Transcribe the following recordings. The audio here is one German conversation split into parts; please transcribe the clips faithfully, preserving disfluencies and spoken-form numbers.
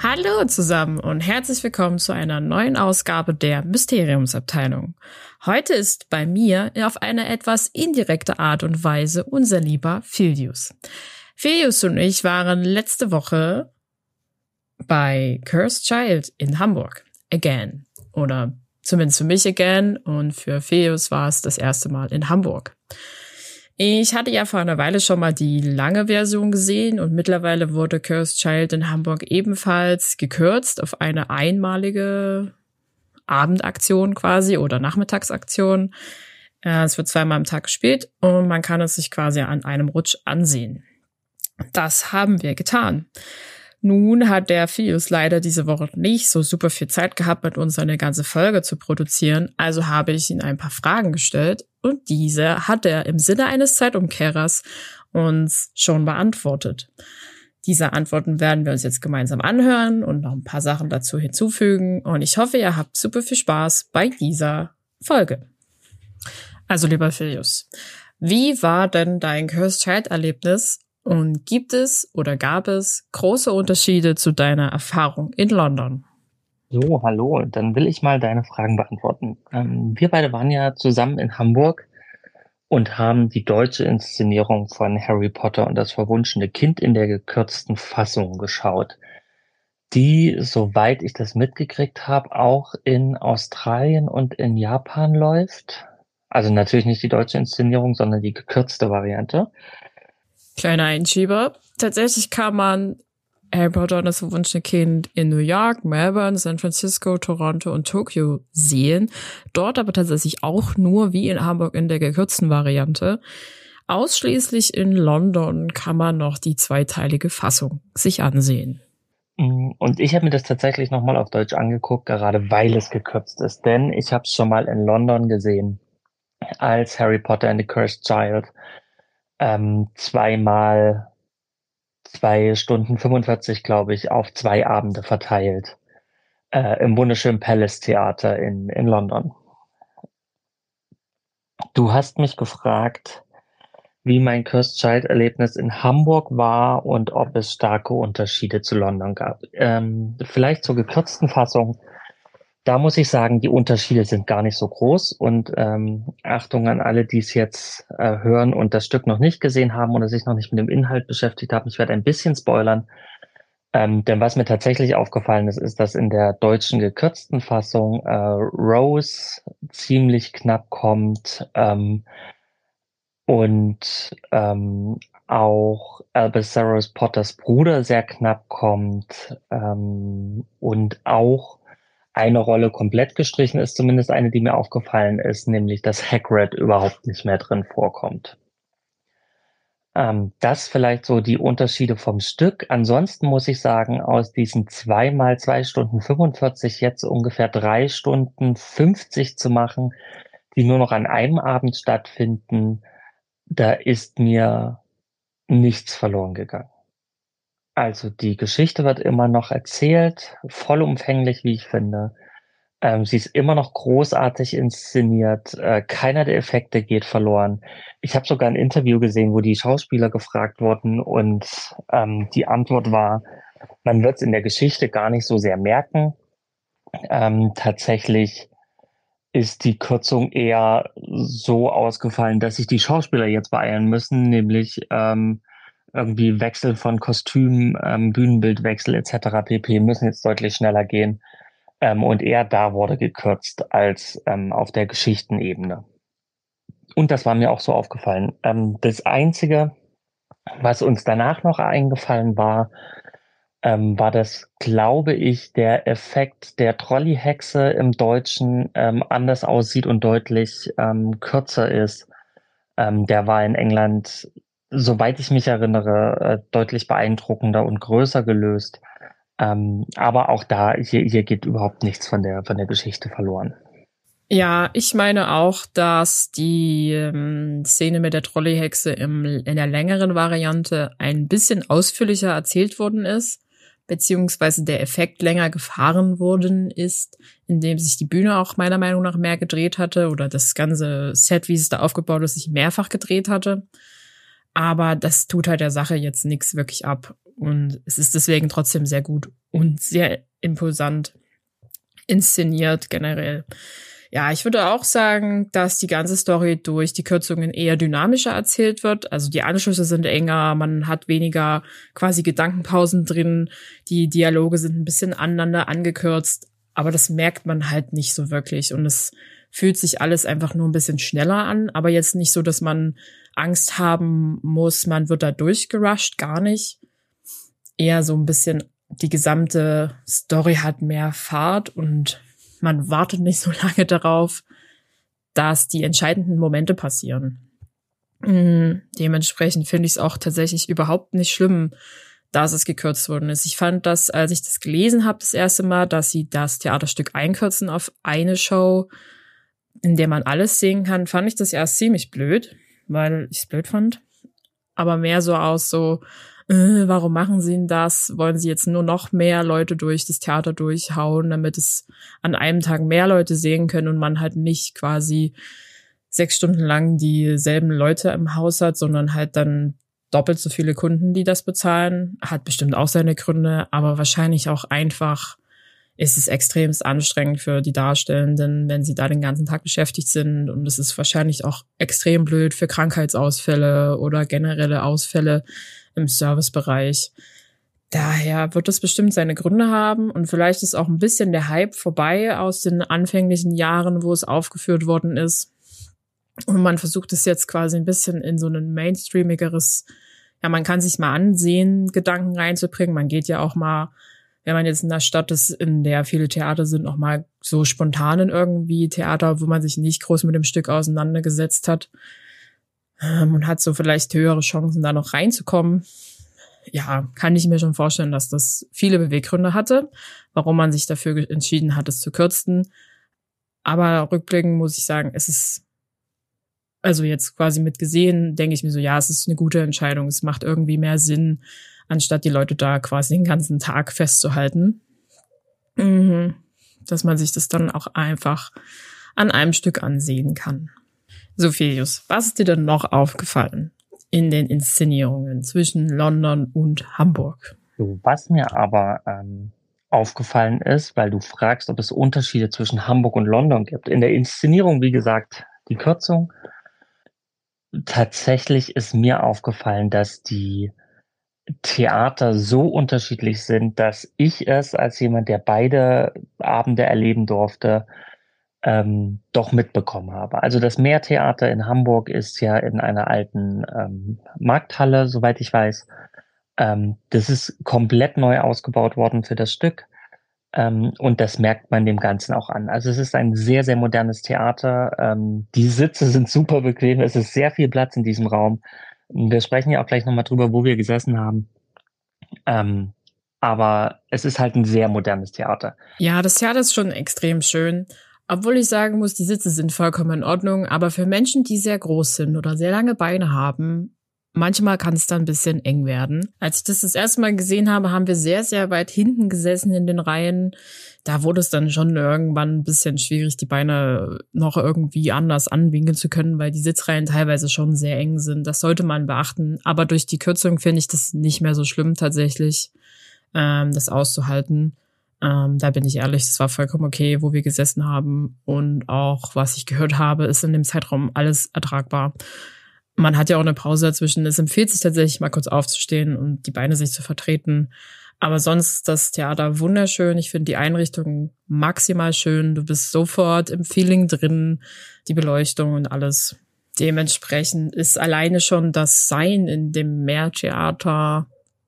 Hallo zusammen und herzlich willkommen zu einer neuen Ausgabe der Mysteriumsabteilung. Heute ist bei mir auf eine etwas indirekte Art und Weise unser lieber Filius. Filius und ich waren letzte Woche bei Cursed Child in Hamburg. Again. Oder zumindest für mich again. Und für Filius war es das erste Mal in Hamburg. Ich hatte ja vor einer Weile schon mal die lange Version gesehen und mittlerweile wurde Cursed Child in Hamburg ebenfalls gekürzt auf eine einmalige Abendaktion quasi oder Nachmittagsaktion. Es wird zweimal am Tag gespielt und man kann es sich quasi an einem Rutsch ansehen. Das haben wir getan. Nun hat der Filius leider diese Woche nicht so super viel Zeit gehabt, mit uns eine ganze Folge zu produzieren, also habe ich ihm ein paar Fragen gestellt und diese hat er im Sinne eines Zeitumkehrers uns schon beantwortet. Diese Antworten werden wir uns jetzt gemeinsam anhören und noch ein paar Sachen dazu hinzufügen und ich hoffe, ihr habt super viel Spaß bei dieser Folge. Also lieber Filius, wie war denn dein Cursed Child-Erlebnis? Und gibt es oder gab es große Unterschiede zu deiner Erfahrung in London? So, hallo, dann will ich mal deine Fragen beantworten. Ähm, wir beide waren ja zusammen in Hamburg und haben die deutsche Inszenierung von Harry Potter und das verwunschene Kind in der gekürzten Fassung geschaut, die, soweit ich das mitgekriegt habe, auch in Australien und in Japan läuft. Also natürlich nicht die deutsche Inszenierung, sondern die gekürzte Variante. Kleiner Einschieber. Tatsächlich kann man Harry Potter und das verwunschene Kind in New York, Melbourne, San Francisco, Toronto und Tokio sehen. Dort aber tatsächlich auch nur wie in Hamburg in der gekürzten Variante. Ausschließlich in London kann man noch die zweiteilige Fassung sich ansehen. Und ich habe mir das tatsächlich nochmal auf Deutsch angeguckt, gerade weil es gekürzt ist. Denn ich habe es schon mal in London gesehen, als Harry Potter and the Cursed Child ähm, zweimal zwei Stunden fünfundvierzig, glaube ich, auf zwei Abende verteilt äh, im wunderschönen Palace Theater in, in London. Du hast mich gefragt, wie mein Cursed Child Erlebnis in Hamburg war und ob es starke Unterschiede zu London gab. Ähm, vielleicht zur gekürzten Fassung. Da muss ich sagen, die Unterschiede sind gar nicht so groß und ähm, Achtung an alle, die es jetzt äh, hören und das Stück noch nicht gesehen haben oder sich noch nicht mit dem Inhalt beschäftigt haben. Ich werde ein bisschen spoilern, ähm, denn was mir tatsächlich aufgefallen ist, ist, dass in der deutschen gekürzten Fassung äh, Rose ziemlich knapp kommt ähm, und ähm, auch Albus Severus Potters Bruder sehr knapp kommt ähm, und auch eine Rolle komplett gestrichen ist, zumindest eine, die mir aufgefallen ist, nämlich dass Hagrid überhaupt nicht mehr drin vorkommt. Ähm, das vielleicht so die Unterschiede vom Stück. Ansonsten muss ich sagen, aus diesen zweimal zwei Stunden fünfundvierzig jetzt ungefähr drei Stunden fünfzig zu machen, die nur noch an einem Abend stattfinden, da ist mir nichts verloren gegangen. Also die Geschichte wird immer noch erzählt, vollumfänglich, wie ich finde. Ähm, sie ist immer noch großartig inszeniert. Äh, keiner der Effekte geht verloren. Ich habe sogar ein Interview gesehen, wo die Schauspieler gefragt wurden und ähm, die Antwort war, man wird es in der Geschichte gar nicht so sehr merken. Ähm, tatsächlich ist die Kürzung eher so ausgefallen, dass sich die Schauspieler jetzt beeilen müssen, nämlich ähm, irgendwie Wechsel von Kostüm, ähm, Bühnenbildwechsel et cetera pp. Müssen jetzt deutlich schneller gehen. Ähm, und eher da wurde gekürzt als ähm, auf der Geschichtenebene. Und das war mir auch so aufgefallen. Ähm, das Einzige, was uns danach noch eingefallen war, ähm, war das, glaube ich, der Effekt der Trolley-Hexe im Deutschen ähm, anders aussieht und deutlich ähm, kürzer ist. Ähm, der war in England, soweit ich mich erinnere, äh, deutlich beeindruckender und größer gelöst. Ähm, aber auch da, hier, hier geht überhaupt nichts von der, von der Geschichte verloren. Ja, ich meine auch, dass die ähm, Szene mit der Trolleyhexe im, in der längeren Variante ein bisschen ausführlicher erzählt worden ist, beziehungsweise der Effekt länger gefahren worden ist, indem sich die Bühne auch meiner Meinung nach mehr gedreht hatte oder das ganze Set, wie es da aufgebaut ist, sich mehrfach gedreht hatte. Aber das tut halt der Sache jetzt nichts wirklich ab und es ist deswegen trotzdem sehr gut und sehr imposant inszeniert generell. Ja, ich würde auch sagen, dass die ganze Story durch die Kürzungen eher dynamischer erzählt wird. Also die Anschlüsse sind enger, man hat weniger quasi Gedankenpausen drin, die Dialoge sind ein bisschen aneinander angekürzt, aber das merkt man halt nicht so wirklich und es fühlt sich alles einfach nur ein bisschen schneller an, aber jetzt nicht so, dass man Angst haben muss, man wird da durchgerusht, gar nicht. Eher so ein bisschen, die gesamte Story hat mehr Fahrt und man wartet nicht so lange darauf, dass die entscheidenden Momente passieren. Mhm. Dementsprechend finde ich es auch tatsächlich überhaupt nicht schlimm, dass es gekürzt worden ist. Ich fand das, als ich das gelesen habe, das erste Mal, dass sie das Theaterstück einkürzen auf eine Show, in der man alles sehen kann, fand ich das erst ziemlich blöd, weil ich es blöd fand. Aber mehr so aus so, äh, warum machen sie denn das? Wollen sie jetzt nur noch mehr Leute durch das Theater durchhauen, damit es an einem Tag mehr Leute sehen können und man halt nicht quasi sechs Stunden lang dieselben Leute im Haus hat, sondern halt dann doppelt so viele Kunden, die das bezahlen. Hat bestimmt auch seine Gründe, aber wahrscheinlich auch einfach ist es extremst anstrengend für die Darstellenden, wenn sie da den ganzen Tag beschäftigt sind. Und es ist wahrscheinlich auch extrem blöd für Krankheitsausfälle oder generelle Ausfälle im Servicebereich. Daher wird es bestimmt seine Gründe haben und vielleicht ist auch ein bisschen der Hype vorbei aus den anfänglichen Jahren, wo es aufgeführt worden ist. Und man versucht es jetzt quasi ein bisschen in so ein mainstreamigeres, ja, man kann sich mal ansehen, Gedanken reinzubringen. Man geht ja auch mal, wenn man jetzt in einer Stadt ist, in der viele Theater sind, auch mal so spontan in irgendwie Theater, wo man sich nicht groß mit dem Stück auseinandergesetzt hat. Man hat so vielleicht höhere Chancen, da noch reinzukommen. Ja, kann ich mir schon vorstellen, dass das viele Beweggründe hatte, warum man sich dafür entschieden hat, es zu kürzen. Aber rückblickend muss ich sagen, es ist, also jetzt quasi mit gesehen, denke ich mir so, ja, es ist eine gute Entscheidung. Es macht irgendwie mehr Sinn, anstatt die Leute da quasi den ganzen Tag festzuhalten. Mhm. Dass man sich das dann auch einfach an einem Stück ansehen kann. Sophilius, was ist dir denn noch aufgefallen in den Inszenierungen zwischen London und Hamburg? Was mir aber ähm, aufgefallen ist, weil du fragst, ob es Unterschiede zwischen Hamburg und London gibt. In der Inszenierung, wie gesagt, die Kürzung. Tatsächlich ist mir aufgefallen, dass die Theater so unterschiedlich sind, dass ich es als jemand, der beide Abende erleben durfte, ähm, doch mitbekommen habe. Also das Meertheater in Hamburg ist ja in einer alten ähm, Markthalle, soweit ich weiß. Ähm, das ist komplett neu ausgebaut worden für das Stück. Ähm, und das merkt man dem Ganzen auch an. Also es ist ein sehr, sehr modernes Theater. Ähm, die Sitze sind super bequem. Es ist sehr viel Platz in diesem Raum. Wir sprechen ja auch gleich nochmal drüber, wo wir gesessen haben. Ähm, aber es ist halt ein sehr modernes Theater. Ja, das Theater ist schon extrem schön. Obwohl ich sagen muss, die Sitze sind vollkommen in Ordnung. Aber für Menschen, die sehr groß sind oder sehr lange Beine haben, manchmal kann es dann ein bisschen eng werden. Als ich das das erste Mal gesehen habe, haben wir sehr, sehr weit hinten gesessen in den Reihen. Da wurde es dann schon irgendwann ein bisschen schwierig, die Beine noch irgendwie anders anwinkeln zu können, weil die Sitzreihen teilweise schon sehr eng sind. Das sollte man beachten. Aber durch die Kürzung finde ich das nicht mehr so schlimm tatsächlich, ähm, das auszuhalten. Ähm, da bin ich ehrlich, das war vollkommen okay, wo wir gesessen haben. Und auch, was ich gehört habe, ist in dem Zeitraum alles ertragbar. Man hat ja auch eine Pause dazwischen. Es empfiehlt sich tatsächlich mal kurz aufzustehen und die Beine sich zu vertreten. Aber sonst ist das Theater wunderschön. Ich finde die Einrichtung maximal schön. Du bist sofort im Feeling drin, die Beleuchtung und alles. Dementsprechend ist alleine schon das Sein in dem Meertheater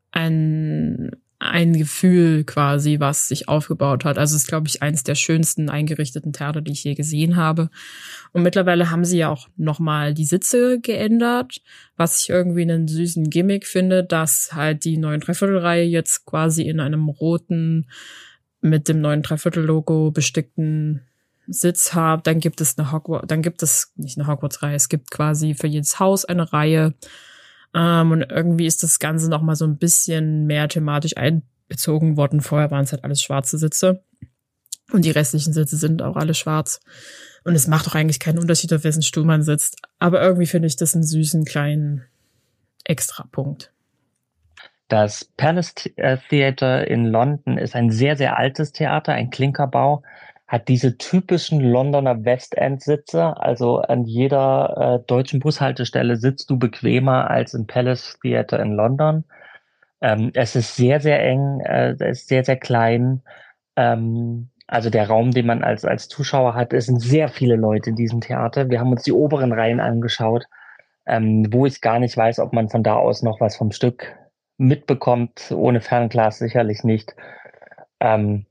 ein ein Gefühl quasi, was sich aufgebaut hat. Also es ist, glaube ich, eins der schönsten eingerichteten Theater, die ich je gesehen habe. Und mittlerweile haben sie ja auch nochmal die Sitze geändert, was ich irgendwie einen süßen Gimmick finde, dass halt die neuen Dreiviertelreihe jetzt quasi in einem roten, mit dem neuen Dreiviertel-Logo bestickten Sitz hat. Dann gibt es eine Hogwarts, dann gibt es nicht eine Hogwarts-Reihe, es gibt quasi für jedes Haus eine Reihe. Um, und irgendwie ist das Ganze noch mal so ein bisschen mehr thematisch einbezogen worden. Vorher waren es halt alles schwarze Sitze. Und die restlichen Sitze sind auch alle schwarz. Und es macht doch eigentlich keinen Unterschied, auf wessen Stuhl man sitzt. Aber irgendwie finde ich das einen süßen kleinen Extrapunkt. Das Palace Theatre in London ist ein sehr, sehr altes Theater, ein Klinkerbau, hat diese typischen Londoner West End Sitze. Also an jeder äh, deutschen Bushaltestelle sitzt du bequemer als im Palace Theatre in London. Ähm, es ist sehr, sehr eng, äh, es ist sehr, sehr klein. Ähm, also der Raum, den man als, als Zuschauer hat, es sind sehr viele Leute in diesem Theater. Wir haben uns die oberen Reihen angeschaut, ähm, wo ich gar nicht weiß, ob man von da aus noch was vom Stück mitbekommt. Ohne Fernglas sicherlich nicht. Ähm,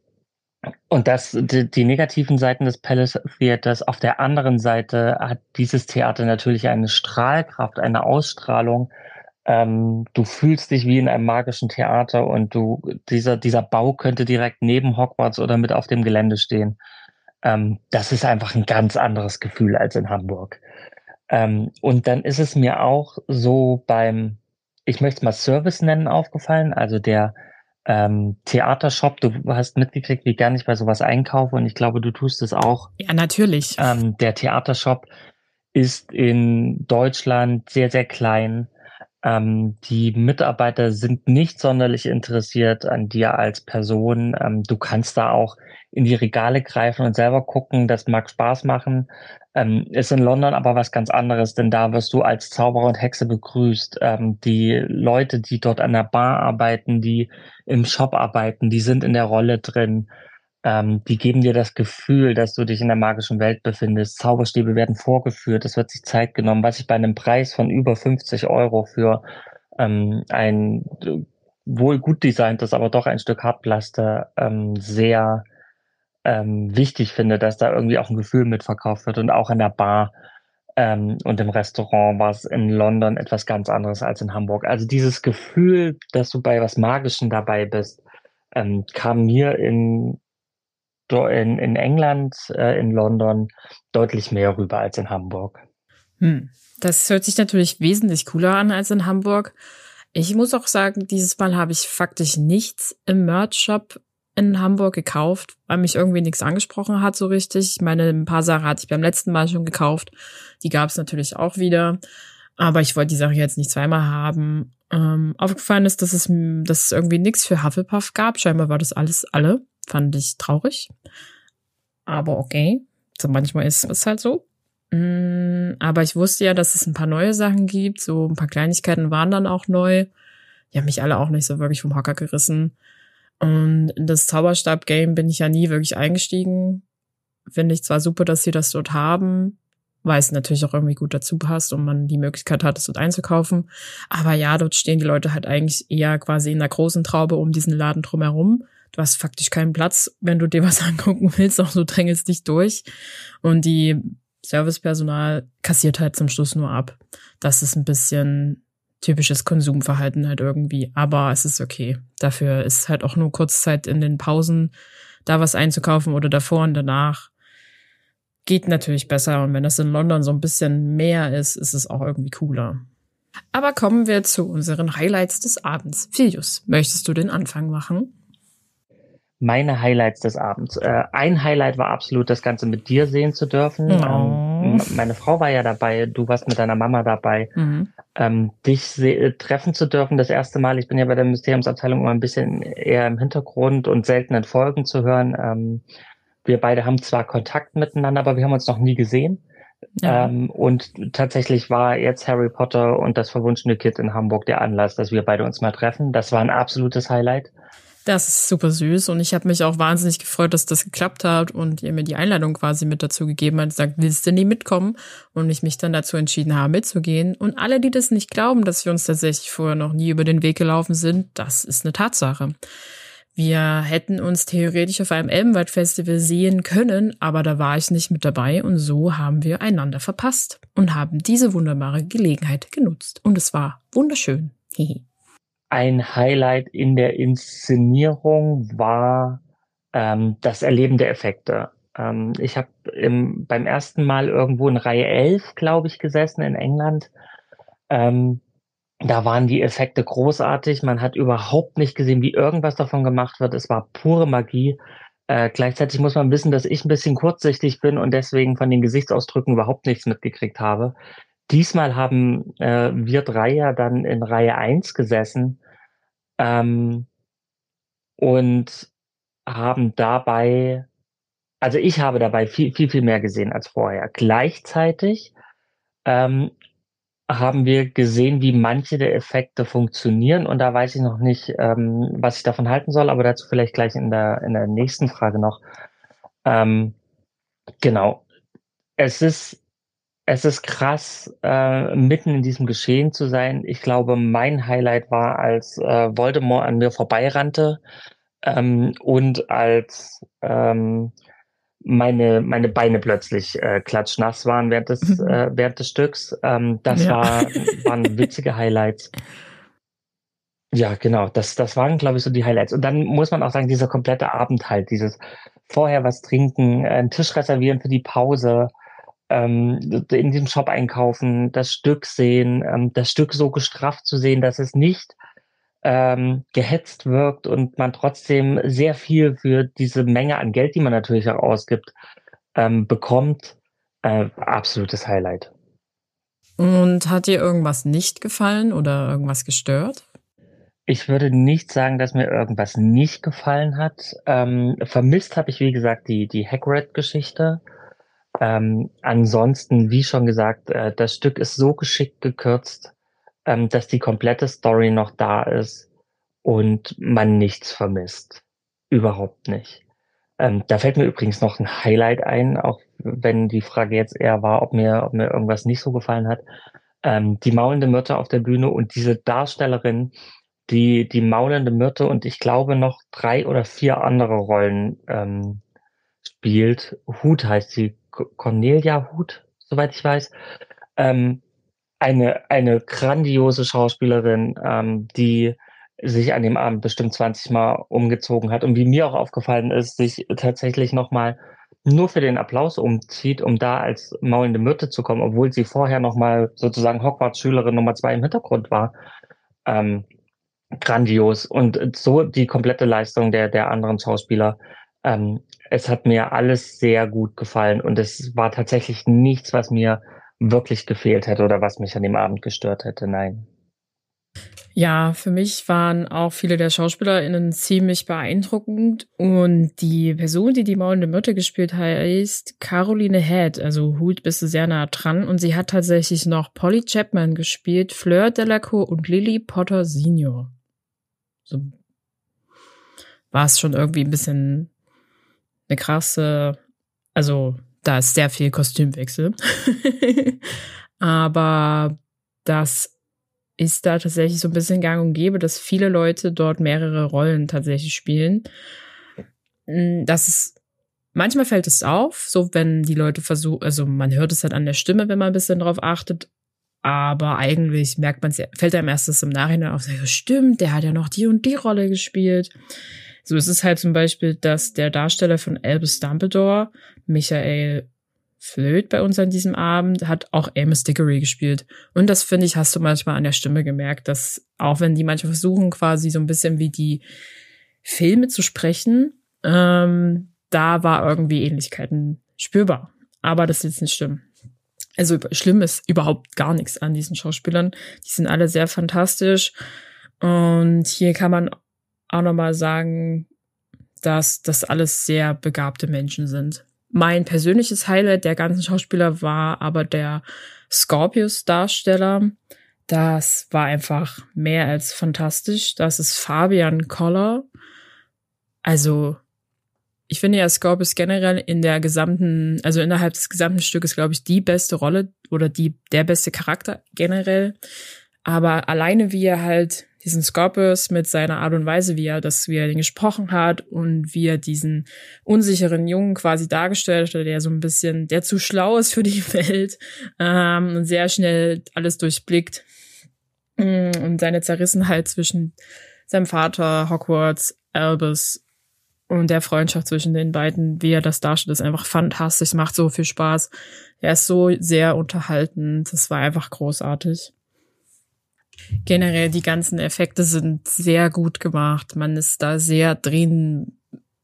und das, die, die negativen Seiten des Palace Theaters. Auf der anderen Seite hat dieses Theater natürlich eine Strahlkraft, eine Ausstrahlung. Ähm, du fühlst dich wie in einem magischen Theater und du, dieser, dieser Bau könnte direkt neben Hogwarts oder mit auf dem Gelände stehen. Ähm, das ist einfach ein ganz anderes Gefühl als in Hamburg. Ähm, und dann ist es mir auch so beim, ich möchte es mal Service nennen, aufgefallen. Also der ähm, Theatershop, du hast mitgekriegt, wie gern ich bei sowas einkaufe und ich glaube, du tust es auch. Ja, natürlich. Ähm, der Theatershop ist in Deutschland sehr, sehr klein. Ähm, die Mitarbeiter sind nicht sonderlich interessiert an dir als Person. Ähm, du kannst da auch in die Regale greifen und selber gucken. Das mag Spaß machen. Ähm, ist in London aber was ganz anderes, denn da wirst du als Zauberer und Hexe begrüßt. Ähm, die Leute, die dort an der Bar arbeiten, die im Shop arbeiten, die sind in der Rolle drin. Ähm, die geben dir das Gefühl, dass du dich in der magischen Welt befindest. Zauberstäbe werden vorgeführt, es wird sich Zeit genommen, was ich bei einem Preis von über fünfzig Euro für ähm, ein äh, wohl gut designtes, aber doch ein Stück Hartplaster ähm, sehr ähm, wichtig finde, dass da irgendwie auch ein Gefühl mitverkauft wird. Und auch in der Bar ähm, und im Restaurant war es in London etwas ganz anderes als in Hamburg. Also dieses Gefühl, dass du bei was Magischem dabei bist, ähm, kam mir in do- in, in England, äh, in London deutlich mehr rüber als in Hamburg. Hm. Das hört sich natürlich wesentlich cooler an als in Hamburg. Ich muss auch sagen, dieses Mal habe ich faktisch nichts im Merch-Shop in Hamburg gekauft, weil mich irgendwie nichts angesprochen hat so richtig. Ich meine, ein paar Sachen hatte ich beim letzten Mal schon gekauft. Die gab es natürlich auch wieder. Aber ich wollte die Sache jetzt nicht zweimal haben. Ähm, aufgefallen ist, dass es, dass es irgendwie nichts für Hufflepuff gab. Scheinbar war das alles alle. Fand ich traurig. Aber okay. So manchmal ist es halt so. Mm, Aber ich wusste ja, dass es ein paar neue Sachen gibt. So ein paar Kleinigkeiten waren dann auch neu. Die haben mich alle auch nicht so wirklich vom Hocker gerissen. Und in das Zauberstab-Game bin ich ja nie wirklich eingestiegen. Finde ich zwar super, dass sie das dort haben, weil es natürlich auch irgendwie gut dazu passt und man die Möglichkeit hat, es dort einzukaufen. Aber ja, dort stehen die Leute halt eigentlich eher quasi in einer großen Traube um diesen Laden drumherum. Du hast faktisch keinen Platz, wenn du dir was angucken willst, auch du drängelst dich durch. Und die Servicepersonal kassiert halt zum Schluss nur ab. Das ist ein bisschen typisches Konsumverhalten halt irgendwie. Aber es ist okay. Dafür ist halt auch nur Kurzzeit in den Pausen da was einzukaufen oder davor und danach. Geht natürlich besser. Und wenn das in London so ein bisschen mehr ist, ist es auch irgendwie cooler. Aber kommen wir zu unseren Highlights des Abends. Filius, möchtest du den Anfang machen? Meine Highlights des Abends. Äh, ein Highlight war absolut, das Ganze mit dir sehen zu dürfen. Oh. Ähm, m- meine Frau war ja dabei, du warst mit deiner Mama dabei. Mhm. Ähm, dich se- äh, treffen zu dürfen das erste Mal. Ich bin ja bei der Mysteriumsabteilung immer ein bisschen eher im Hintergrund und selten in Folgen zu hören. Ähm, wir beide haben zwar Kontakt miteinander, aber wir haben uns noch nie gesehen. Ja. Ähm, und tatsächlich war jetzt Harry Potter und das verwunschene Kind in Hamburg der Anlass, dass wir beide uns mal treffen. Das war ein absolutes Highlight. Das ist super süß und ich habe mich auch wahnsinnig gefreut, dass das geklappt hat und ihr mir die Einladung quasi mit dazu gegeben hat, gesagt, willst du nie mitkommen? Und ich mich dann dazu entschieden habe, mitzugehen. Und alle, die das nicht glauben, dass wir uns tatsächlich vorher noch nie über den Weg gelaufen sind, das ist eine Tatsache. Wir hätten uns theoretisch auf einem Elbenwald-Festival sehen können, aber da war ich nicht mit dabei und so haben wir einander verpasst und haben diese wunderbare Gelegenheit genutzt. Und es war wunderschön. Hehe. Ein Highlight in der Inszenierung war ähm, das Erleben der Effekte. Ähm, ich habe beim ersten Mal irgendwo in Reihe elf, glaube ich, gesessen in England. Ähm, da waren die Effekte großartig. Man hat überhaupt nicht gesehen, wie irgendwas davon gemacht wird. Es war pure Magie. Äh, gleichzeitig muss man wissen, dass ich ein bisschen kurzsichtig bin und deswegen von den Gesichtsausdrücken überhaupt nichts mitgekriegt habe. Diesmal haben äh, wir drei ja dann in Reihe eins gesessen. ähm, und haben dabei, also ich habe dabei viel, viel, viel mehr gesehen als vorher. Gleichzeitig ähm, haben wir gesehen, wie manche der Effekte funktionieren und da weiß ich noch nicht, ähm, was ich davon halten soll, aber dazu vielleicht gleich in der in der nächsten Frage noch. Ähm, genau. Es ist es ist krass, äh, mitten in diesem Geschehen zu sein. Ich glaube, mein Highlight war, als äh, Voldemort an mir vorbeirannte ähm, und als ähm, meine meine Beine plötzlich äh, klatschnass waren während des äh, während des Stücks. Ähm, das Ja. war waren witzige Highlights. Ja, genau. Das, das waren, glaube ich, so die Highlights. Und dann muss man auch sagen, dieser komplette Abend halt, dieses vorher was trinken, äh, einen Tisch reservieren für die Pause, ähm, in diesem Shop einkaufen, das Stück sehen, ähm, das Stück so gestrafft zu sehen, dass es nicht ähm, gehetzt wirkt und man trotzdem sehr viel für diese Menge an Geld, die man natürlich auch ausgibt, ähm, bekommt. Äh, absolutes Highlight. Und hat dir irgendwas nicht gefallen oder irgendwas gestört? Ich würde nicht sagen, dass mir irgendwas nicht gefallen hat. Ähm, vermisst habe ich, wie gesagt, die, die Hagrid-Geschichte. Ähm, ansonsten, wie schon gesagt, äh, das Stück ist so geschickt gekürzt, ähm, dass die komplette Story noch da ist und man nichts vermisst. Überhaupt nicht. Ähm, da fällt mir übrigens noch ein Highlight ein, auch wenn die Frage jetzt eher war, ob mir, ob mir irgendwas nicht so gefallen hat. Ähm, die maulende Myrte auf der Bühne und diese Darstellerin, die die maulende Myrte und ich glaube noch drei oder vier andere Rollen ähm, spielt. Huth heißt sie, Co- Cornelia Huth, soweit ich weiß. Ähm, eine, eine grandiose Schauspielerin, ähm, die sich an dem Abend bestimmt zwanzig Mal umgezogen hat und wie mir auch aufgefallen ist, sich tatsächlich nochmal nur für den Applaus umzieht, um da als maulende Myrte zu kommen, obwohl sie vorher nochmal sozusagen Hogwarts-Schülerin Nummer zwei im Hintergrund war. Ähm, Grandios und so die komplette Leistung der, der anderen Schauspieler. Ähm, es hat mir alles sehr gut gefallen und es war tatsächlich nichts, was mir wirklich gefehlt hätte oder was mich an dem Abend gestört hätte. Nein. Ja, für mich waren auch viele der SchauspielerInnen ziemlich beeindruckend und die Person, die die maulende Myrte gespielt hat, heißt Caroline Head, also Hut bist du sehr nah dran und sie hat tatsächlich noch Polly Chapman gespielt, Fleur Delacour und Lily Potter Senior So war es schon irgendwie ein bisschen eine krasse, also da ist sehr viel Kostümwechsel. Aber das ist da tatsächlich so ein bisschen gang und gäbe, dass viele Leute dort mehrere Rollen tatsächlich spielen. Das ist, manchmal fällt es auf, so wenn die Leute versuchen, also man hört es halt an der Stimme, wenn man ein bisschen drauf achtet, aber eigentlich merkt man es, fällt einem erst das im Nachhinein auf, so, stimmt, der hat ja noch die und die Rolle gespielt. So ist es halt zum Beispiel, dass der Darsteller von Albus Dumbledore, Michael Flöt bei uns an diesem Abend, hat auch Amos Diggory gespielt. Und das, finde ich, hast du manchmal an der Stimme gemerkt, dass auch wenn die manchmal versuchen, quasi so ein bisschen wie die Filme zu sprechen, ähm, da war irgendwie Ähnlichkeiten spürbar. Aber das ist jetzt nicht schlimm. Also schlimm ist überhaupt gar nichts an diesen Schauspielern. Die sind alle sehr fantastisch. Und hier kann man auch nochmal sagen, dass das alles sehr begabte Menschen sind. Mein persönliches Highlight der ganzen Schauspieler war aber der Scorpius-Darsteller. Das war einfach mehr als fantastisch. Das ist Fabian Koller. Also, ich finde ja Scorpius generell in der gesamten, also innerhalb des gesamten Stückes, glaube ich, die beste Rolle oder die der beste Charakter generell. Aber alleine wie er halt diesen Scorpius mit seiner Art und Weise, wie er das, wie er den gesprochen hat und wie er diesen unsicheren Jungen quasi dargestellt hat, der so ein bisschen, der zu schlau ist für die Welt ähm, und sehr schnell alles durchblickt und seine Zerrissenheit zwischen seinem Vater, Hogwarts, Albus und der Freundschaft zwischen den beiden, wie er das darstellt, ist einfach fantastisch, es macht so viel Spaß. Er ist so sehr unterhaltend, das war einfach großartig. Generell die ganzen Effekte sind sehr gut gemacht. Man ist da sehr drin.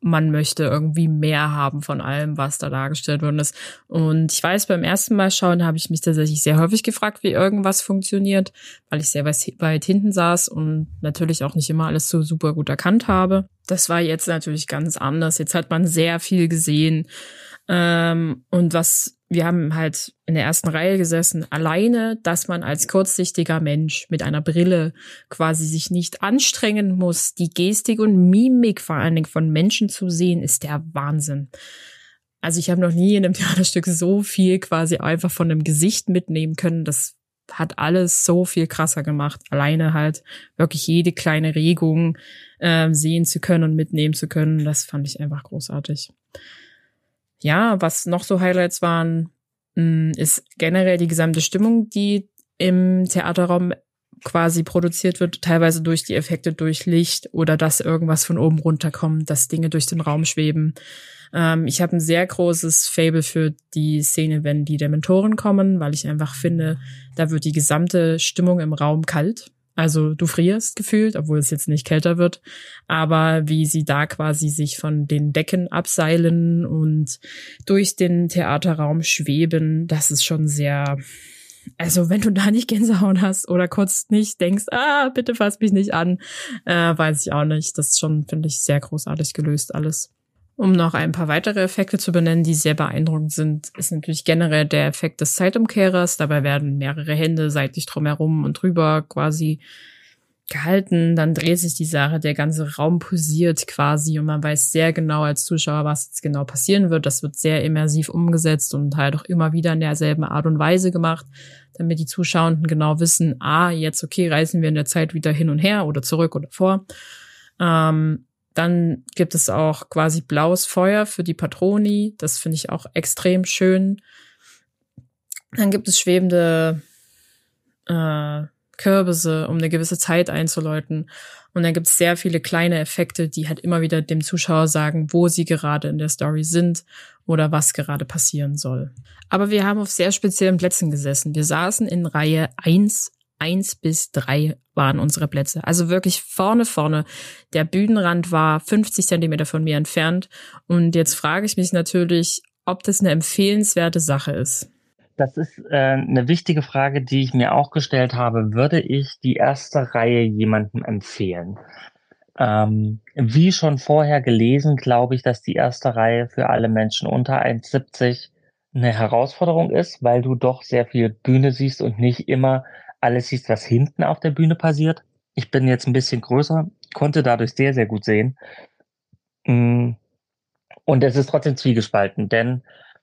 man möchte irgendwie mehr haben von allem, was da dargestellt worden ist. Und ich weiß, beim ersten Mal schauen habe ich mich tatsächlich sehr häufig gefragt, wie irgendwas funktioniert, weil ich sehr weit hinten saß und natürlich auch nicht immer alles so super gut erkannt habe. Das war jetzt natürlich ganz anders. Jetzt hat man sehr viel gesehen. Ähm, und was, wir haben halt in der ersten Reihe gesessen, alleine, dass man als kurzsichtiger Mensch mit einer Brille quasi sich nicht anstrengen muss, die Gestik und Mimik vor allen Dingen von Menschen zu sehen, ist der Wahnsinn. Also ich habe noch nie in einem Theaterstück so viel quasi einfach von einem Gesicht mitnehmen können. Das hat alles so viel krasser gemacht. Alleine halt wirklich jede kleine Regung äh, sehen zu können und mitnehmen zu können, das fand ich einfach großartig. Ja, was noch so Highlights waren, ist generell die gesamte Stimmung, die im Theaterraum quasi produziert wird, teilweise durch die Effekte, durch Licht oder dass irgendwas von oben runterkommt, dass Dinge durch den Raum schweben. Ähm, ich habe ein sehr großes Faible für die Szene, wenn die Dementoren kommen, weil ich einfach finde, da wird die gesamte Stimmung im Raum kalt. Also du frierst gefühlt, obwohl es jetzt nicht kälter wird, aber wie sie da quasi sich von den Decken abseilen und durch den Theaterraum schweben, das ist schon sehr, also wenn du da nicht Gänsehaut hast oder kurz nicht denkst, ah, bitte fass mich nicht an, äh, weiß ich auch nicht. Das ist schon, finde ich, sehr großartig gelöst alles. Um noch ein paar weitere Effekte zu benennen, die sehr beeindruckend sind, ist natürlich generell der Effekt des Zeitumkehrers. Dabei werden mehrere Hände seitlich drumherum und drüber quasi gehalten. Dann dreht sich die Sache, der ganze Raum pulsiert quasi und man weiß sehr genau als Zuschauer, was jetzt genau passieren wird. Das wird sehr immersiv umgesetzt und halt auch immer wieder in derselben Art und Weise gemacht, damit die Zuschauenden genau wissen, ah, jetzt okay, reisen wir in der Zeit wieder hin und her oder zurück oder vor. Ähm, Dann gibt es auch quasi blaues Feuer für die Patroni. Das finde ich auch extrem schön. Dann gibt es schwebende äh, Kürbisse, um eine gewisse Zeit einzuläuten. Und dann gibt es sehr viele kleine Effekte, die halt immer wieder dem Zuschauer sagen, wo sie gerade in der Story sind oder was gerade passieren soll. Aber wir haben auf sehr speziellen Plätzen gesessen. Wir saßen in Reihe eins. Eins bis drei waren unsere Plätze. Also wirklich vorne, vorne. Der Bühnenrand war fünfzig Zentimeter von mir entfernt. Und jetzt frage ich mich natürlich, ob das eine empfehlenswerte Sache ist. Das ist äh, eine wichtige Frage, die ich mir auch gestellt habe. Würde ich die erste Reihe jemandem empfehlen? Ähm, wie schon vorher gelesen, glaube ich, dass die erste Reihe für alle Menschen unter eins Komma siebzig eine Herausforderung ist, weil du doch sehr viel Bühne siehst und nicht immer alles siehst, was hinten auf der Bühne passiert. Ich bin jetzt ein bisschen größer, konnte dadurch sehr, sehr gut sehen. Und es ist trotzdem zwiegespalten, denn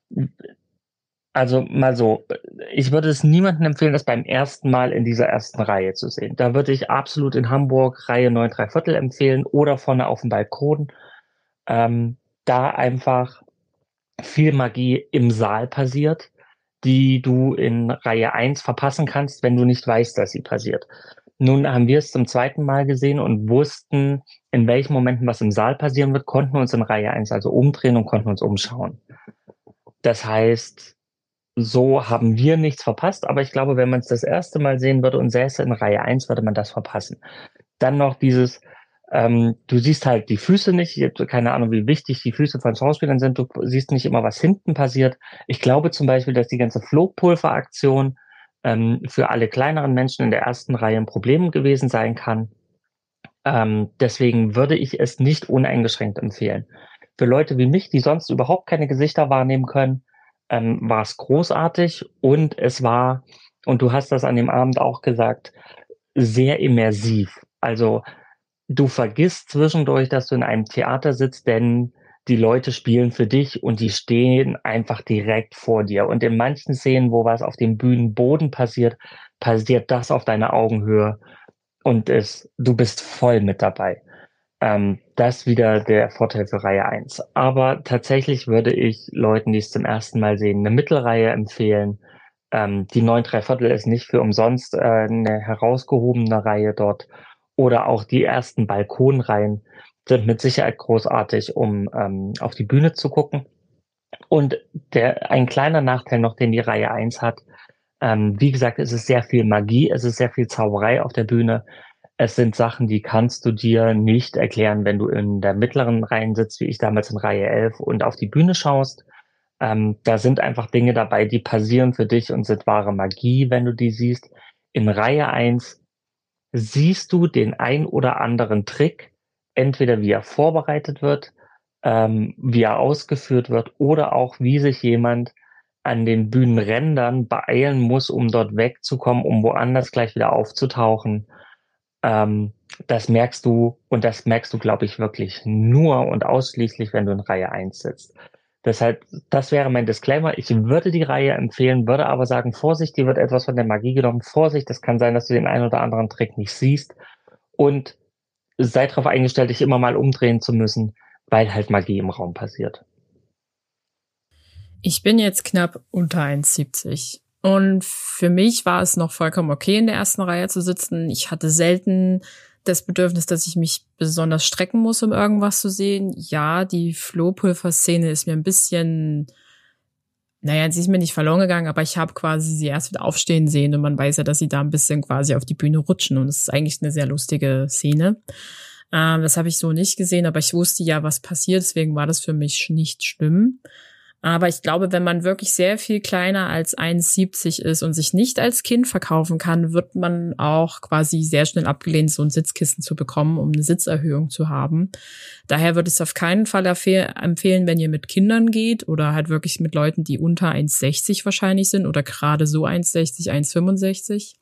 also mal so, ich würde es niemandem empfehlen, das beim ersten Mal in dieser ersten Reihe zu sehen. Da würde ich absolut in Hamburg Reihe neun drei Viertel empfehlen oder vorne auf dem Balkon. Ähm, da einfach viel Magie im Saal passiert, die du in Reihe eins verpassen kannst, wenn du nicht weißt, dass sie passiert. Nun haben wir es zum zweiten Mal gesehen und wussten, in welchen Momenten was im Saal passieren wird, konnten uns in Reihe eins also umdrehen und konnten uns umschauen. Das heißt, so haben wir nichts verpasst, aber ich glaube, wenn man es das erste Mal sehen würde und säße in Reihe eins, würde man das verpassen. Dann noch dieses, ähm, du siehst halt die Füße nicht, ich habe keine Ahnung, wie wichtig die Füße von Schauspielern sind, du siehst nicht immer, was hinten passiert. Ich glaube zum Beispiel, dass die ganze Flogpulveraktion ähm, für alle kleineren Menschen in der ersten Reihe ein Problem gewesen sein kann. Ähm, deswegen würde ich es nicht uneingeschränkt empfehlen. Für Leute wie mich, die sonst überhaupt keine Gesichter wahrnehmen können, ähm, war es großartig und es war, und du hast das an dem Abend auch gesagt, sehr immersiv. Also du vergisst zwischendurch, dass du in einem Theater sitzt, denn die Leute spielen für dich und die stehen einfach direkt vor dir. Und in manchen Szenen, wo was auf dem Bühnenboden passiert, passiert das auf deiner Augenhöhe und es, du bist voll mit dabei. Ähm, das wieder der Vorteil für Reihe eins. Aber tatsächlich würde ich Leuten, die es zum ersten Mal sehen, eine Mittelreihe empfehlen. Ähm, die neun drei Viertel ist nicht für umsonst äh, eine herausgehobene Reihe dort. Oder auch die ersten Balkonreihen sind mit Sicherheit großartig, um ähm, auf die Bühne zu gucken. Und der ein kleiner Nachteil noch, den die Reihe eins hat, ähm, wie gesagt, es ist sehr viel Magie, es ist sehr viel Zauberei auf der Bühne. Es sind Sachen, die kannst du dir nicht erklären, wenn du in der mittleren Reihe sitzt, wie ich damals in Reihe elf und auf die Bühne schaust. Ähm, da sind einfach Dinge dabei, die passieren für dich und sind wahre Magie, wenn du die siehst. In Reihe eins siehst du den ein oder anderen Trick, entweder wie er vorbereitet wird, ähm, wie er ausgeführt wird oder auch wie sich jemand an den Bühnenrändern beeilen muss, um dort wegzukommen, um woanders gleich wieder aufzutauchen. Ähm, das merkst du und das merkst du, glaube ich, wirklich nur und ausschließlich, wenn du in Reihe eins sitzt. Deshalb, das wäre mein Disclaimer. Ich würde die Reihe empfehlen, würde aber sagen, Vorsicht, dir wird etwas von der Magie genommen. Vorsicht, es kann sein, dass du den einen oder anderen Trick nicht siehst. Und sei darauf eingestellt, dich immer mal umdrehen zu müssen, weil halt Magie im Raum passiert. Ich bin jetzt knapp unter eins Komma siebzig. Und für mich war es noch vollkommen okay, in der ersten Reihe zu sitzen. Ich hatte selten das Bedürfnis, dass ich mich besonders strecken muss, um irgendwas zu sehen. Ja, die Flohpulver-Szene ist mir ein bisschen, naja, sie ist mir nicht verloren gegangen, aber ich habe quasi sie erst wieder aufstehen sehen und man weiß ja, dass sie da ein bisschen quasi auf die Bühne rutschen und es ist eigentlich eine sehr lustige Szene. Ähm, das habe ich so nicht gesehen, aber ich wusste ja, was passiert, deswegen war das für mich nicht schlimm. Aber ich glaube, wenn man wirklich sehr viel kleiner als eins Komma siebzig ist und sich nicht als Kind verkaufen kann, wird man auch quasi sehr schnell abgelehnt, so ein Sitzkissen zu bekommen, um eine Sitzerhöhung zu haben. Daher würde ich es auf keinen Fall empfehlen, wenn ihr mit Kindern geht oder halt wirklich mit Leuten, die unter eins Komma sechzig wahrscheinlich sind oder gerade so eins Komma sechzig, eins Komma fünfundsechzig.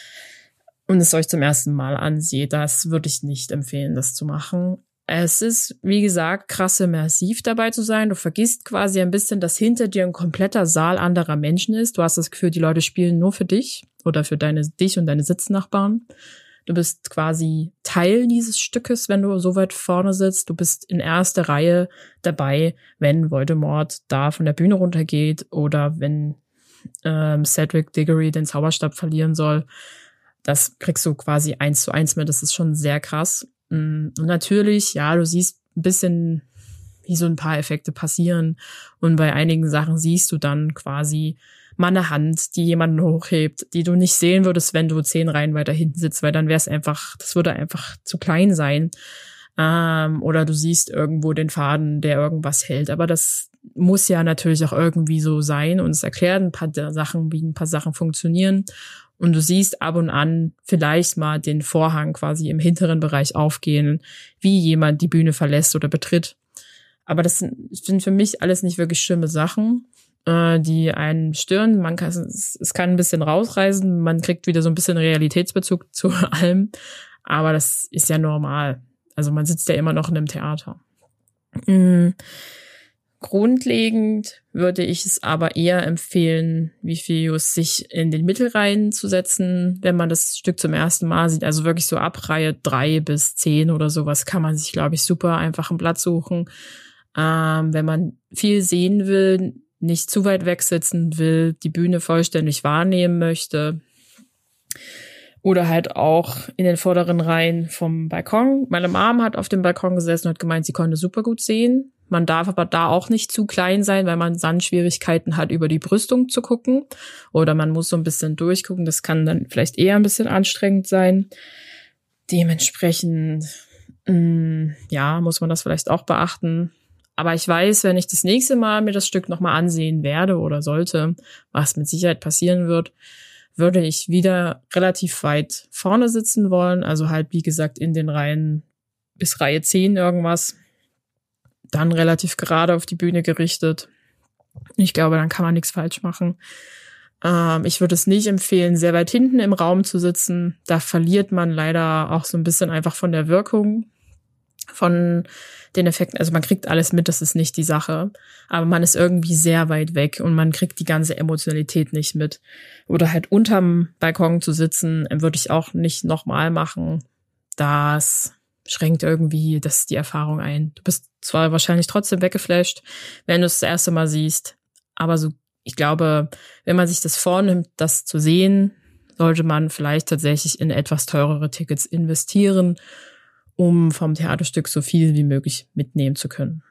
Und es euch zum ersten Mal anseht, das würde ich nicht empfehlen, das zu machen. Es ist, wie gesagt, krass immersiv dabei zu sein. Du vergisst quasi ein bisschen, dass hinter dir ein kompletter Saal anderer Menschen ist. Du hast das Gefühl, die Leute spielen nur für dich oder für deine dich und deine Sitznachbarn. Du bist quasi Teil dieses Stückes, wenn du so weit vorne sitzt. Du bist in erster Reihe dabei, wenn Voldemort da von der Bühne runtergeht oder wenn ähm, Cedric Diggory den Zauberstab verlieren soll. Das kriegst du quasi eins zu eins mit. Das ist schon sehr krass. Und natürlich, ja, du siehst ein bisschen, wie so ein paar Effekte passieren. Und bei einigen Sachen siehst du dann quasi mal eine Hand, die jemanden hochhebt, die du nicht sehen würdest, wenn du zehn Reihen weiter hinten sitzt, weil dann wäre es einfach, das würde einfach zu klein sein. Ähm, oder du siehst irgendwo den Faden, der irgendwas hält. Aber das muss ja natürlich auch irgendwie so sein. Und es erklärt ein paar Sachen, wie ein paar Sachen funktionieren. Und du siehst ab und an vielleicht mal den Vorhang quasi im hinteren Bereich aufgehen, wie jemand die Bühne verlässt oder betritt. Aber das sind, sind für mich alles nicht wirklich schlimme Sachen, äh, die einen stören. Man kann, es, es kann ein bisschen rausreißen, man kriegt wieder so ein bisschen Realitätsbezug zu allem. Aber das ist ja normal. Also man sitzt ja immer noch in einem Theater. Mhm. Grundlegend würde ich es aber eher empfehlen, wie Filius, sich in den Mittelreihen zu setzen, wenn man das Stück zum ersten Mal sieht. Also wirklich so ab Reihe drei bis zehn oder sowas kann man sich, glaube ich, super einfach einen Platz suchen. Ähm, wenn man viel sehen will, nicht zu weit weg sitzen will, die Bühne vollständig wahrnehmen möchte. Oder halt auch in den vorderen Reihen vom Balkon. Meine Mom hat auf dem Balkon gesessen und hat gemeint, sie konnte super gut sehen. Man darf aber da auch nicht zu klein sein, weil man dann Schwierigkeiten hat, über die Brüstung zu gucken. Oder man muss so ein bisschen durchgucken. Das kann dann vielleicht eher ein bisschen anstrengend sein. Dementsprechend, mh, ja, muss man das vielleicht auch beachten. Aber ich weiß, wenn ich das nächste Mal mir das Stück nochmal ansehen werde oder sollte, was mit Sicherheit passieren wird, würde ich wieder relativ weit vorne sitzen wollen. Also halt, wie gesagt, in den Reihen bis Reihe zehn irgendwas. Dann relativ gerade auf die Bühne gerichtet. Ich glaube, dann kann man nichts falsch machen. Ähm, ich würde es nicht empfehlen, sehr weit hinten im Raum zu sitzen. Da verliert man leider auch so ein bisschen einfach von der Wirkung, von den Effekten. Also man kriegt alles mit, das ist nicht die Sache. Aber man ist irgendwie sehr weit weg und man kriegt die ganze Emotionalität nicht mit. Oder halt unterm Balkon zu sitzen, würde ich auch nicht nochmal machen. Das schränkt irgendwie das die Erfahrung ein. Du bist zwar wahrscheinlich trotzdem weggeflasht, wenn du es das erste Mal siehst, aber so, ich glaube, wenn man sich das vornimmt, das zu sehen, sollte man vielleicht tatsächlich in etwas teurere Tickets investieren, um vom Theaterstück so viel wie möglich mitnehmen zu können.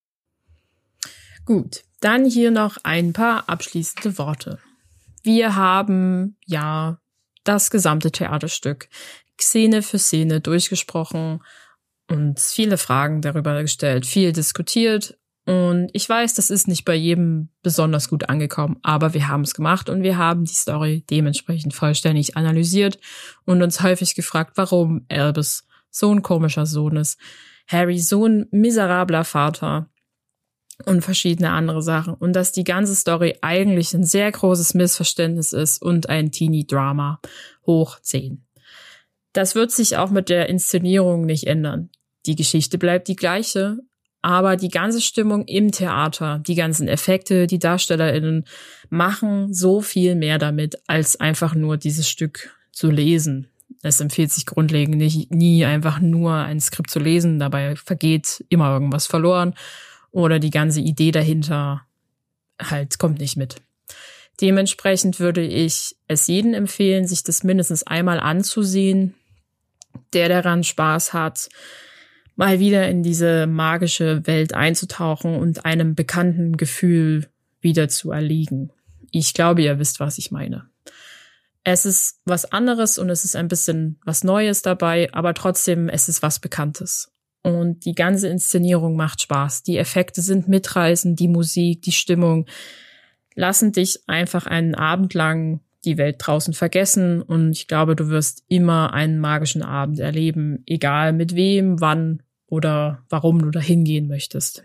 Gut, dann hier noch ein paar abschließende Worte. Wir haben ja das gesamte Theaterstück Szene für Szene durchgesprochen und viele Fragen darüber gestellt, viel diskutiert. Und ich weiß, das ist nicht bei jedem besonders gut angekommen, aber wir haben es gemacht und wir haben die Story dementsprechend vollständig analysiert und uns häufig gefragt, warum Albus so ein komischer Sohn ist, Harry so ein miserabler Vater und verschiedene andere Sachen. Und dass die ganze Story eigentlich ein sehr großes Missverständnis ist und ein Teenie-Drama hoch zehn. Das wird sich auch mit der Inszenierung nicht ändern. Die Geschichte bleibt die gleiche, aber die ganze Stimmung im Theater, die ganzen Effekte, die DarstellerInnen machen so viel mehr damit, als einfach nur dieses Stück zu lesen. Es empfiehlt sich grundlegend nicht, nie einfach nur ein Skript zu lesen, dabei vergeht immer irgendwas verloren oder die ganze Idee dahinter halt kommt nicht mit. Dementsprechend würde ich es jedem empfehlen, sich das mindestens einmal anzusehen, der daran Spaß hat, mal wieder in diese magische Welt einzutauchen und einem bekannten Gefühl wieder zu erliegen. Ich glaube, ihr wisst, was ich meine. Es ist was anderes und es ist ein bisschen was Neues dabei, aber trotzdem, es ist was Bekanntes. Und die ganze Inszenierung macht Spaß. Die Effekte sind mitreißend, die Musik, die Stimmung lassen dich einfach einen Abend lang die Welt draußen vergessen und ich glaube, du wirst immer einen magischen Abend erleben, egal mit wem, wann oder warum du da hingehen möchtest.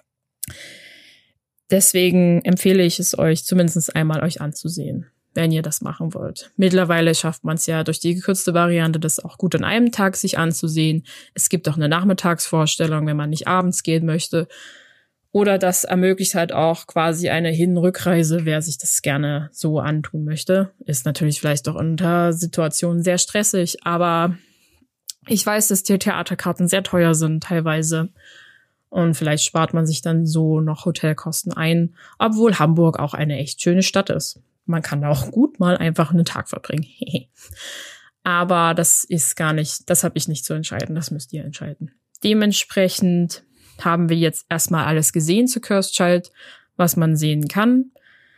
Deswegen empfehle ich es euch, zumindest einmal euch anzusehen, wenn ihr das machen wollt. Mittlerweile schafft man es ja durch die gekürzte Variante, das auch gut an einem Tag sich anzusehen. Es gibt auch eine Nachmittagsvorstellung, wenn man nicht abends gehen möchte. Oder das ermöglicht halt auch quasi eine Hin-Rückreise, wer sich das gerne so antun möchte. Ist natürlich vielleicht auch unter Situationen sehr stressig, aber ich weiß, dass die Theaterkarten sehr teuer sind teilweise. Und vielleicht spart man sich dann so noch Hotelkosten ein, obwohl Hamburg auch eine echt schöne Stadt ist. Man kann da auch gut mal einfach einen Tag verbringen. Aber das ist gar nicht, das habe ich nicht zu entscheiden, das müsst ihr entscheiden. Dementsprechend haben wir jetzt erstmal alles gesehen zu Cursed Child, was man sehen kann.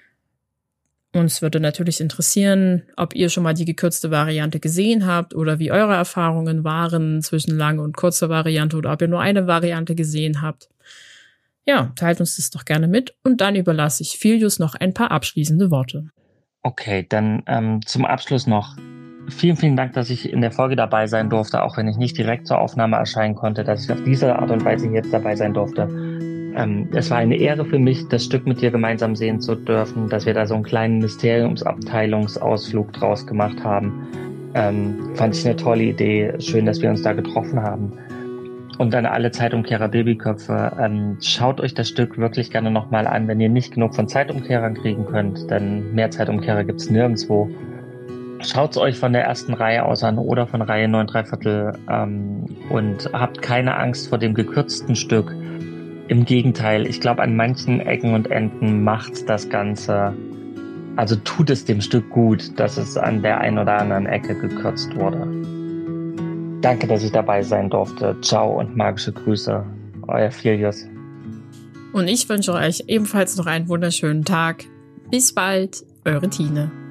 Uns würde natürlich interessieren, ob ihr schon mal die gekürzte Variante gesehen habt oder wie eure Erfahrungen waren zwischen lange und kurzer Variante oder ob ihr nur eine Variante gesehen habt. Ja, teilt uns das doch gerne mit und dann überlasse ich Filius noch ein paar abschließende Worte. Okay, dann ähm, zum Abschluss noch vielen, vielen Dank, dass ich in der Folge dabei sein durfte, auch wenn ich nicht direkt zur Aufnahme erscheinen konnte, dass ich auf diese Art und Weise jetzt dabei sein durfte. Ähm, es war eine Ehre für mich, das Stück mit dir gemeinsam sehen zu dürfen, dass wir da so einen kleinen Mysteriumsabteilungsausflug draus gemacht haben. Ähm, fand ich eine tolle Idee. Schön, dass wir uns da getroffen haben. Und an alle Zeitumkehrer Babyköpfe, ähm, schaut euch das Stück wirklich gerne nochmal an, wenn ihr nicht genug von Zeitumkehrern kriegen könnt, denn mehr Zeitumkehrer gibt's nirgendwo. Schaut's euch von der ersten Reihe aus an oder von Reihe neun drei Viertel ähm, und habt keine Angst vor dem gekürzten Stück. Im Gegenteil, ich glaube, an manchen Ecken und Enden macht das Ganze, also tut es dem Stück gut, dass es an der einen oder anderen Ecke gekürzt wurde. Danke, dass ich dabei sein durfte. Ciao und magische Grüße. Euer Filius. Und ich wünsche euch ebenfalls noch einen wunderschönen Tag. Bis bald, eure Tine.